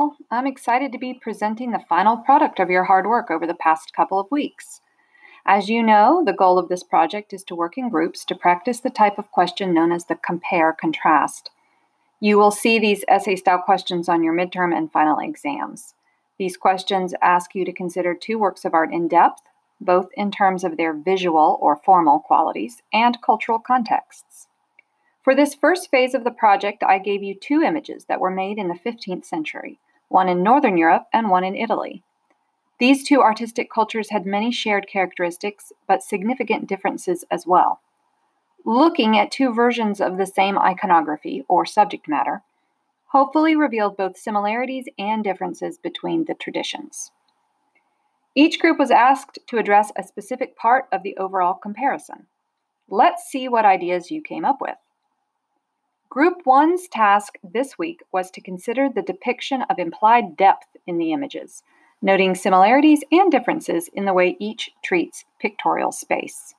Angel. I'm excited to be presenting the final product of your hard work over the past couple of weeks. As you know, the goal of this project is to work in groups to practice the type of question known as the compare-contrast. You will see these essay-style questions on your midterm and final exams. These questions ask you to consider two works of art in depth, both in terms of their visual or formal qualities and cultural contexts. For this first phase of the project, I gave you two images that were made in the 15th century, one in Northern Europe and one in Italy. These two artistic cultures had many shared characteristics, but significant differences as well. Looking at two versions of the same iconography or subject matter hopefully revealed both similarities and differences between the traditions. Each group was asked to address a specific part of the overall comparison. Let's see what ideas you came up with. Group 1's task this week was to consider the depiction of implied depth in the images, noting similarities and differences in the way each treats pictorial space.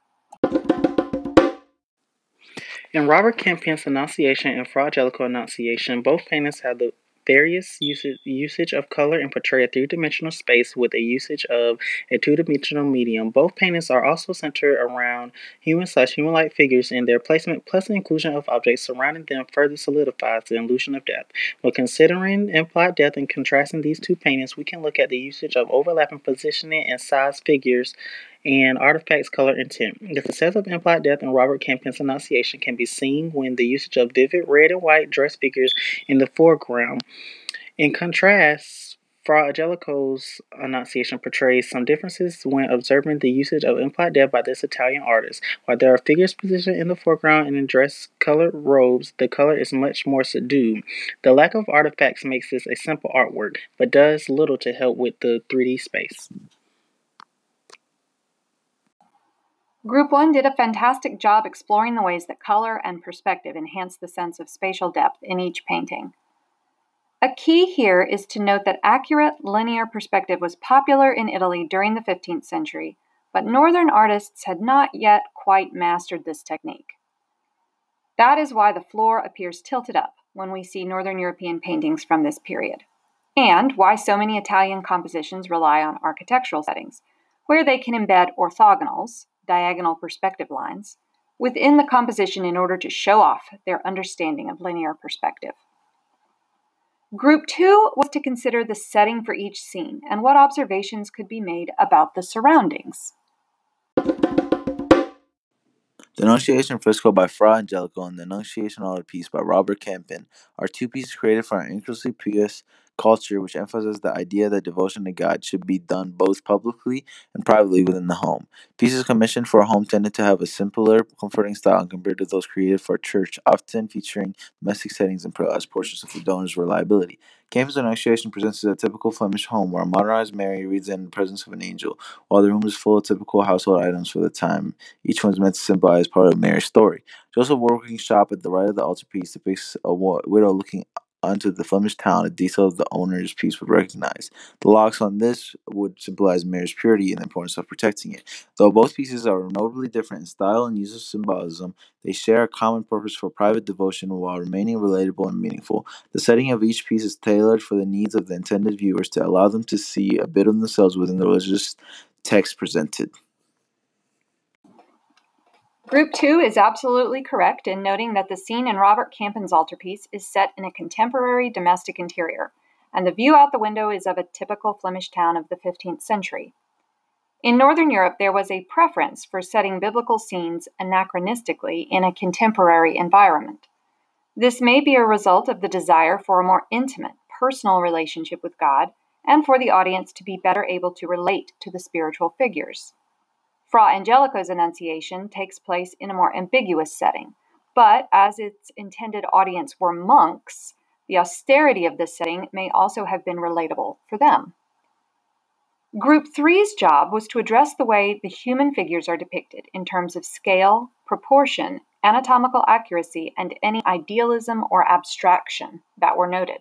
In Robert Campion's Annunciation and Fra Angelico Annunciation, both paintings have the various usage of color and portray a three-dimensional space with a usage of a two-dimensional medium. Both paintings are also centered around human/human-like figures, and their placement plus the inclusion of objects surrounding them further solidifies the illusion of depth. When considering implied depth and contrasting these two paintings, we can look at the usage of overlapping positioning and size figures and artifacts, color, and tint. The success of implied depth in Robert Campion's Annunciation can be seen when the usage of vivid red and white dress figures in the foreground. In contrast, Fra Angelico's Annunciation portrays some differences when observing the usage of implied depth by this Italian artist. While there are figures positioned in the foreground and in dress-colored robes, the color is much more subdued. The lack of artifacts makes this a simple artwork, but does little to help with the 3D space. Group 1 did a fantastic job exploring the ways that color and perspective enhance the sense of spatial depth in each painting. A key here is to note that accurate linear perspective was popular in Italy during the 15th century, but Northern artists had not yet quite mastered this technique. That is why the floor appears tilted up when we see Northern European paintings from this period, and why so many Italian compositions rely on architectural settings, where they can embed orthogonals, diagonal perspective lines, within the composition in order to show off their understanding of linear perspective. Group 2 was to consider the setting for each scene and what observations could be made about the surroundings. The Annunciation Fresco by Fra Angelico and the Annunciation Altarpiece by Robert Campion are two pieces created for an inclusively pious culture which emphasizes the idea that devotion to God should be done both publicly and privately within the home. Pieces commissioned for a home tended to have a simpler, comforting style compared to those created for a church, often featuring domestic settings and prioritized portions of the donor's reliability. Campion's Annunciation presents a typical Flemish home where a modernized Mary reads in the presence of an angel, while the room is full of typical household items for the time. Each one is meant to symbolize part of Mary's story. Joseph working shop at the right of the altarpiece depicts a widow looking onto the Flemish town, a detail the owner's piece would recognize. The locks on this would symbolize Mary's purity and the importance of protecting it. Though both pieces are notably different in style and use of symbolism, they share a common purpose for private devotion while remaining relatable and meaningful. The setting of each piece is tailored for the needs of the intended viewers to allow them to see a bit of themselves within the religious text presented. Group 2 is absolutely correct in noting that the scene in Robert Campion's altarpiece is set in a contemporary domestic interior, and the view out the window is of a typical Flemish town of the 15th century. In Northern Europe, there was a preference for setting biblical scenes anachronistically in a contemporary environment. This may be a result of the desire for a more intimate, personal relationship with God, and for the audience to be better able to relate to the spiritual figures. Fra Angelico's Annunciation takes place in a more ambiguous setting, but as its intended audience were monks, the austerity of this setting may also have been relatable for them. Group 3's job was to address the way the human figures are depicted in terms of scale, proportion, anatomical accuracy, and any idealism or abstraction that were noted.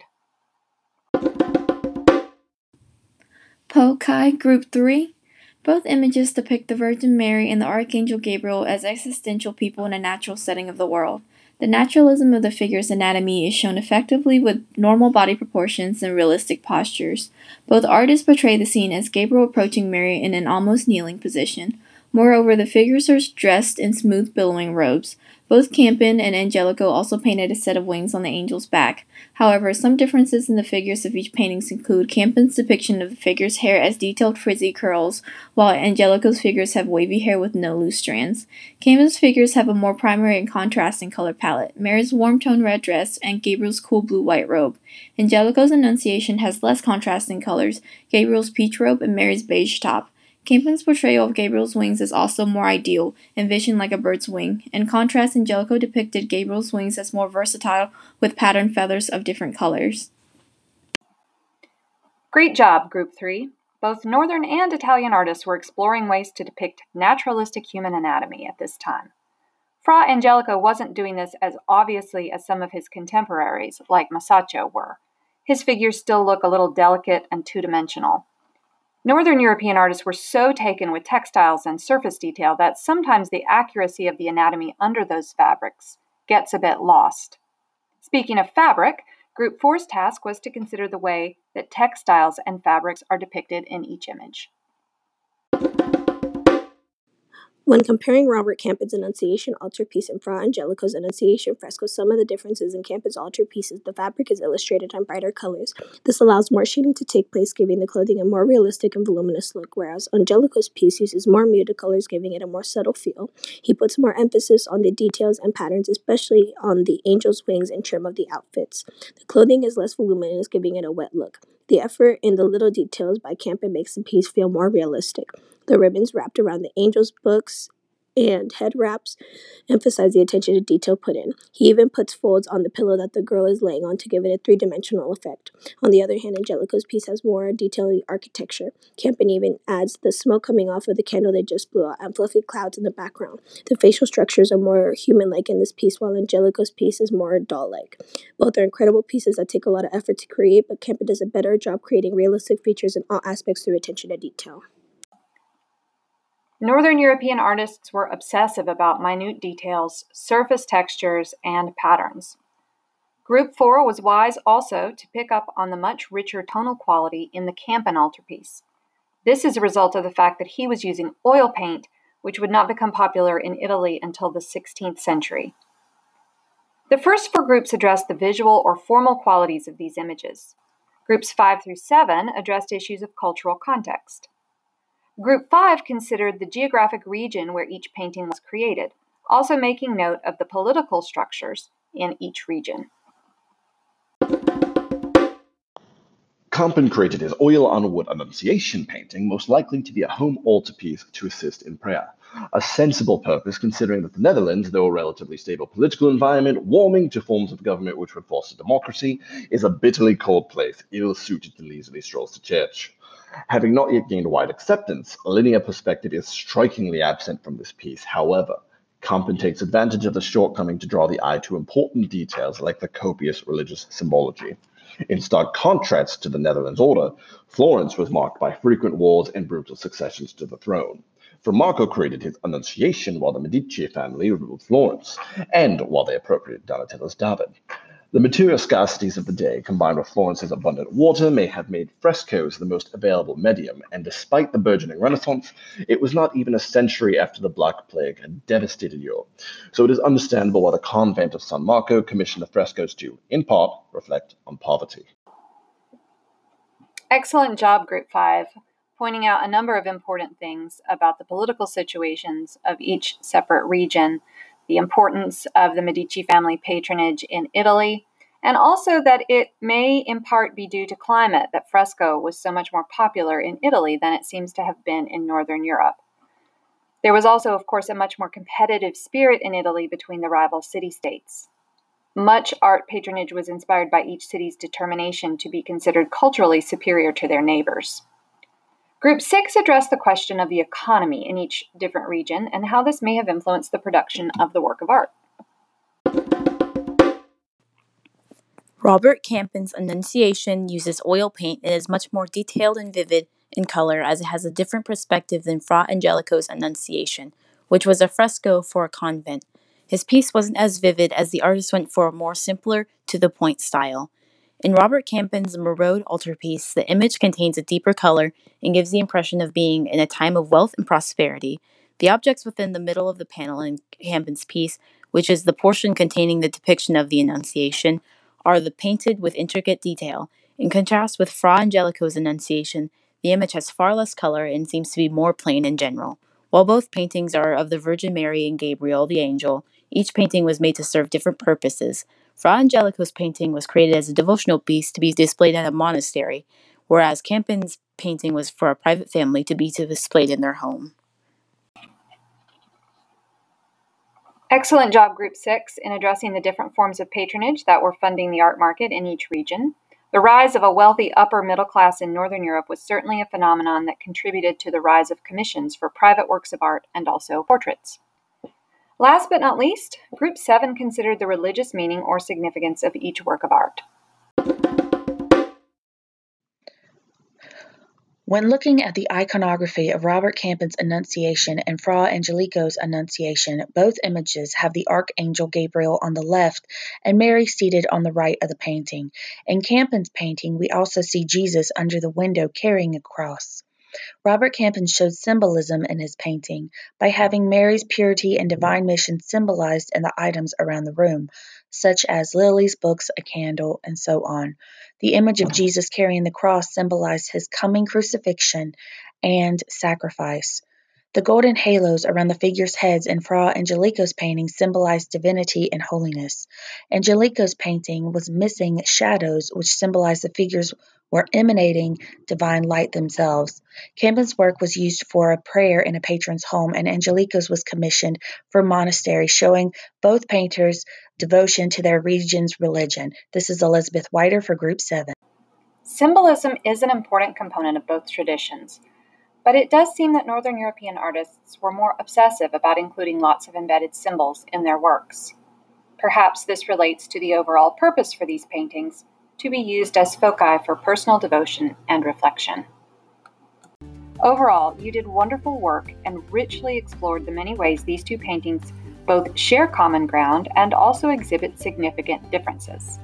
Po Kai Group 3. Both images depict the Virgin Mary and the Archangel Gabriel as existential people in a natural setting of the world. The naturalism of the figure's anatomy is shown effectively with normal body proportions and realistic postures. Both artists portray the scene as Gabriel approaching Mary in an almost kneeling position. Moreover, the figures are dressed in smooth billowing robes. Both Campin and Angelico also painted a set of wings on the angel's back. However, some differences in the figures of each paintings include Campin's depiction of the figure's hair as detailed frizzy curls, while Angelico's figures have wavy hair with no loose strands. Campin's figures have a more primary and contrasting color palette, Mary's warm tone red dress, and Gabriel's cool blue-white robe. Angelico's Annunciation has less contrasting colors, Gabriel's peach robe and Mary's beige top. Campin's portrayal of Gabriel's wings is also more ideal, envisioned like a bird's wing. In contrast, Angelico depicted Gabriel's wings as more versatile, with patterned feathers of different colors. Great job, Group 3. Both Northern and Italian artists were exploring ways to depict naturalistic human anatomy at this time. Fra Angelico wasn't doing this as obviously as some of his contemporaries, like Masaccio, were. His figures still look a little delicate and two-dimensional. Northern European artists were so taken with textiles and surface detail that sometimes the accuracy of the anatomy under those fabrics gets a bit lost. Speaking of fabric, Group 4's task was to consider the way that textiles and fabrics are depicted in each image. When comparing Robert Campin's Annunciation altarpiece and Fra Angelico's Annunciation fresco, some of the differences in Campin's altarpieces, the fabric is illustrated in brighter colors. This allows more shading to take place, giving the clothing a more realistic and voluminous look, whereas Angelico's piece uses more muted colors, giving it a more subtle feel. He puts more emphasis on the details and patterns, especially on the angel's wings and trim of the outfits. The clothing is less voluminous, giving it a wet look. The effort in the little details by Campin makes the piece feel more realistic. The ribbons wrapped around the angel's books and head wraps emphasize the attention to detail put in. He even puts folds on the pillow that the girl is laying on to give it a three-dimensional effect. On the other hand, Angelico's piece has more detailed architecture. Campin even adds the smoke coming off of the candle they just blew out and fluffy clouds in the background. The facial structures are more human-like in this piece, while Angelico's piece is more doll-like. Both are incredible pieces that take a lot of effort to create, but Campin does a better job creating realistic features in all aspects through attention to detail. Northern European artists were obsessive about minute details, surface textures, and patterns. Group 4 was wise also to pick up on the much richer tonal quality in the Campin altarpiece. This is a result of the fact that he was using oil paint, which would not become popular in Italy until the 16th century. The first four groups addressed the visual or formal qualities of these images. Groups 5 through 7 addressed issues of cultural context. Group 5 considered the geographic region where each painting was created, also making note of the political structures in each region. Campin created his oil on wood Annunciation painting most likely to be a home altarpiece to assist in prayer. A sensible purpose considering that the Netherlands, though a relatively stable political environment, warming to forms of government which would foster democracy, is a bitterly cold place, ill-suited to leisurely strolls to church. Having not yet gained wide acceptance, a linear perspective is strikingly absent from this piece. However, Campin takes advantage of the shortcoming to draw the eye to important details like the copious religious symbology. In stark contrast to the Netherlands order, Florence was marked by frequent wars and brutal successions to the throne. For Marco created his Annunciation while the Medici family ruled Florence, and while they appropriated Donatello's David. The material scarcities of the day, combined with Florence's abundant water, may have made frescoes the most available medium, and despite the burgeoning Renaissance, it was not even a century after the Black Plague had devastated Europe. So it is understandable why the convent of San Marco commissioned the frescoes to, in part, reflect on poverty. Excellent job, Group 5, pointing out a number of important things about the political situations of each separate region, the importance of the Medici family patronage in Italy, and also that it may in part be due to climate that fresco was so much more popular in Italy than it seems to have been in Northern Europe. There was also, of course, a much more competitive spirit in Italy between the rival city-states. Much art patronage was inspired by each city's determination to be considered culturally superior to their neighbors. Group 6 addressed the question of the economy in each different region and how this may have influenced the production of the work of art. Robert Campin's Annunciation uses oil paint and is much more detailed and vivid in color as it has a different perspective than Fra Angelico's Annunciation, which was a fresco for a convent. His piece wasn't as vivid as the artist went for a more simpler, to-the-point style. In Robert Campin's Marode altarpiece, the image contains a deeper color and gives the impression of being in a time of wealth and prosperity. The objects within the middle of the panel in Campin's piece, which is the portion containing the depiction of the Annunciation, are painted with intricate detail. In contrast with Fra Angelico's Annunciation, the image has far less color and seems to be more plain in general. While both paintings are of the Virgin Mary and Gabriel the angel, each painting was made to serve different purposes. Fra Angelico's painting was created as a devotional piece to be displayed at a monastery, whereas Campin's painting was for a private family to be displayed in their home. Excellent job, Group 6, in addressing the different forms of patronage that were funding the art market in each region. The rise of a wealthy upper middle class in Northern Europe was certainly a phenomenon that contributed to the rise of commissions for private works of art and also portraits. Last but not least, Group 7 considered the religious meaning or significance of each work of art. When looking at the iconography of Robert Campin's Annunciation and Fra Angelico's Annunciation, both images have the Archangel Gabriel on the left and Mary seated on the right of the painting. In Campin's painting, we also see Jesus under the window carrying a cross. Robert Campin showed symbolism in his painting by having Mary's purity and divine mission symbolized in the items around the room, such as lilies, books, a candle, and so on. The image of Jesus carrying the cross symbolized his coming crucifixion and sacrifice. The golden halos around the figures' heads in Fra Angelico's painting symbolized divinity and holiness. Angelico's painting was missing shadows, which symbolized the figures were emanating divine light themselves. Campin's work was used for a prayer in a patron's home, and Angelico's was commissioned for a monastery, showing both painters' devotion to their region's religion. This is Elizabeth Whiter for Group 7. Symbolism is an important component of both traditions, but it does seem that Northern European artists were more obsessive about including lots of embedded symbols in their works. Perhaps this relates to the overall purpose for these paintings, to be used as foci for personal devotion and reflection. Overall, you did wonderful work and richly explored the many ways these two paintings both share common ground and also exhibit significant differences.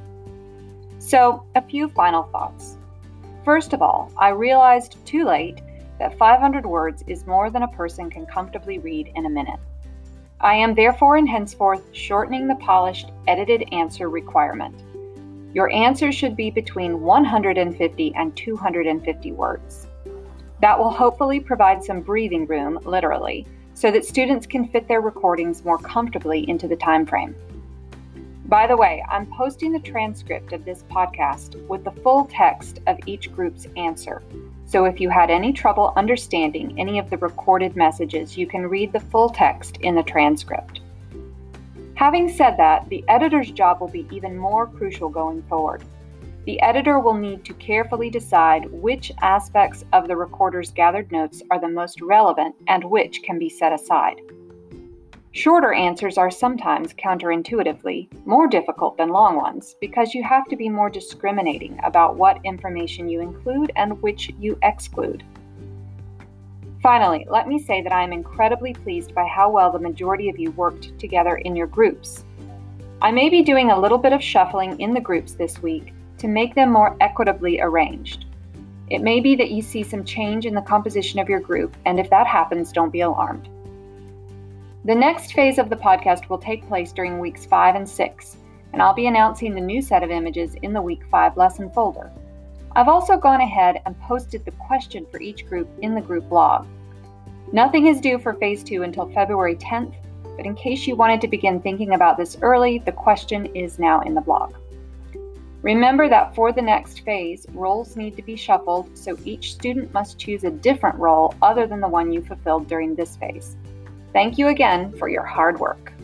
So, a few final thoughts. First of all, I realized too late that 500 words is more than a person can comfortably read in a minute. I am therefore and henceforth shortening the polished, edited answer requirement. Your answer should be between 150 and 250 words. That will hopefully provide some breathing room, literally, so that students can fit their recordings more comfortably into the time frame. By the way, I'm posting the transcript of this podcast with the full text of each group's answer. So if you had any trouble understanding any of the recorded messages, you can read the full text in the transcript. Having said that, the editor's job will be even more crucial going forward. The editor will need to carefully decide which aspects of the recorder's gathered notes are the most relevant and which can be set aside. Shorter answers are sometimes counterintuitively more difficult than long ones because you have to be more discriminating about what information you include and which you exclude. Finally, let me say that I am incredibly pleased by how well the majority of you worked together in your groups. I may be doing a little bit of shuffling in the groups this week to make them more equitably arranged. It may be that you see some change in the composition of your group, and if that happens, don't be alarmed. The next phase of the podcast will take place during weeks 5 and 6, and I'll be announcing the new set of images in the week 5 lesson folder. I've also gone ahead and posted the question for each group in the group blog. Nothing is due for phase 2 until February 10th, but in case you wanted to begin thinking about this early, the question is now in the blog. Remember that for the next phase, roles need to be shuffled, so each student must choose a different role other than the one you fulfilled during this phase. Thank you again for your hard work.